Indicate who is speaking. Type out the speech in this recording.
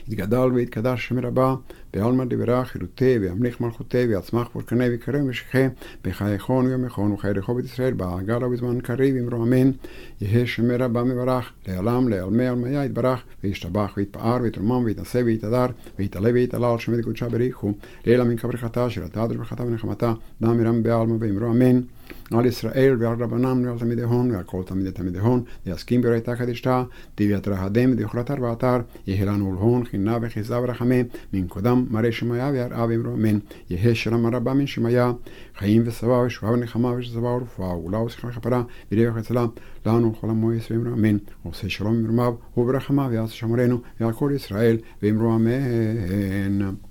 Speaker 1: יתגדל ויתקדש שם רבה, בעלמא דברה חירותי וימליך מלכותי ויצמח פורקני ויקרם ושכה, בחייכון ויומכון וחיי רחוב את ישראל, בעגל ובזמן קריב אמרו אמן. יהא שם רבה מברך, לעלם לעלמי עלמיה יתברך, וישתבח ויתפאר ויתרומם ויתנשא ויתהדר, ויתעלה ויתעלה שם וקודשה בריחו, לילה מן כברכתה שירתה דרכתה ונחמתה, דם מרם בעלמא ואמרו אמן. על ישראל ועל רבנם ועל תלמידי הון ועל כל תלמידי הון, יסכים ברייתה קדשתה, דיביית רהדם ודיוכלת ארבעתר, יהא לנו להון חינה וחיזה ורחמה, מן קודם מראה שמיה ויראה ואמרו אמן. יהא שלום הרבה מן שמיה, חיים ושבע ושועה ונחמה ושבע ורפואה, ולה ושכחה וכפרה, ודרך הצלה, לנו לכל המועס ואמרו אמן. עושה שלום ומרמיו וברחמה ויעשה שמרנו ועל כל ישראל ואמרו אמן.